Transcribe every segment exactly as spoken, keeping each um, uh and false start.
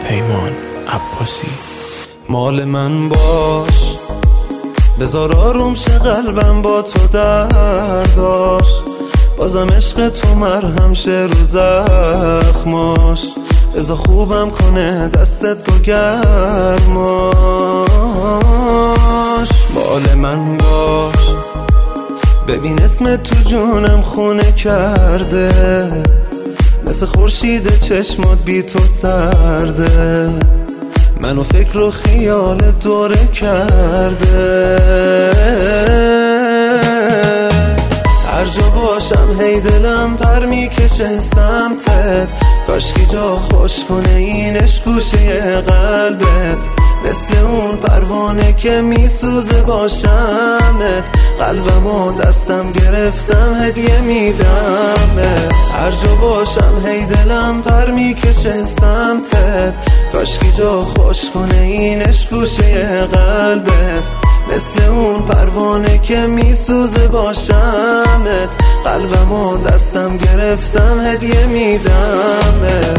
پیمان عباسی. مال من باش، بذار آروم شه قلبم با تو درداش، بازم عشق تو مرهم شه رو زخماش، بذار خوبم کنه دستت با گرماش. مال من باش، ببین اسم تو جونم خونه کرده، مثل خورشید چشمات بی تو سرده، منو فکر و خیال دوره کرده. هر جا باشم هی دلم پر میکشه سمتت، کاشکی جا خوش کنه اینش گوشه قلبت، مثل اون پروانه که میسوزه باشمت، قلبم و دستم گرفتم هدیه میدمت. هر جا باشم هی دلم پر میکشه سمتت، کاشکی جا خوش کنه اینش گوشه قلبت، مثل اون پروانه که میسوزه باشمت، قلبم و دستم گرفتم هدیه میدمت.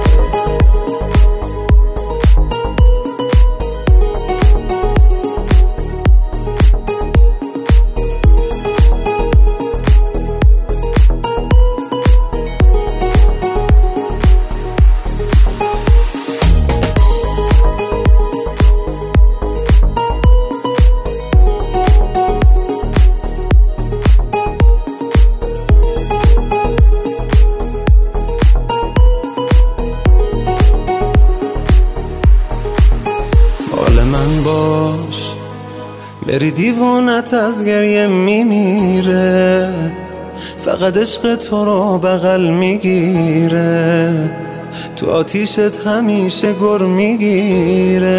من باش، بری دیوونت از گریه میمیره، فقط عشق تو رو بغل میگیره، تو آتیشت همیشه گر میگیره.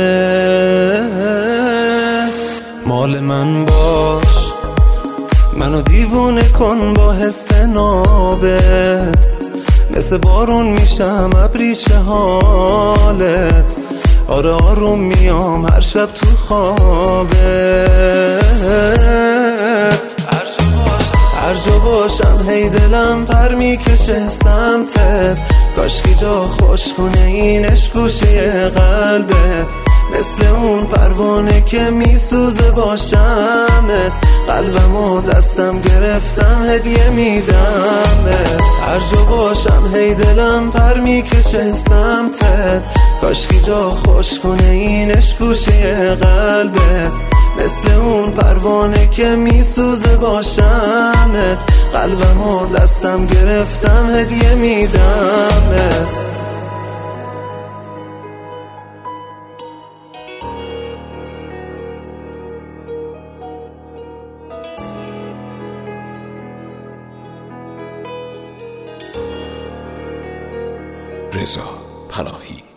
مال من باش، منو دیوونه کن با حس نابت، مثل بارون میشم ابریشه حالت، آره آروم میام هر شب تو خوابت. هر جا باشم هی دلم پر میکشه سمتت، کاشکی جا خوش کنه اینش گوشه قلبت، مثل اون پروانه که میسوزه باشمت، قلبم و دستم گرفتم هدیه میدمت. هر جا باشم هی دلم پر میکشه سمتت، کاشکی جا خوش کنه اینش گوشه قلبت، مثل اون پروانه که میسوزه باشمت، قلبم و دستم گرفتم هدیه میدمت. رضا پناهی.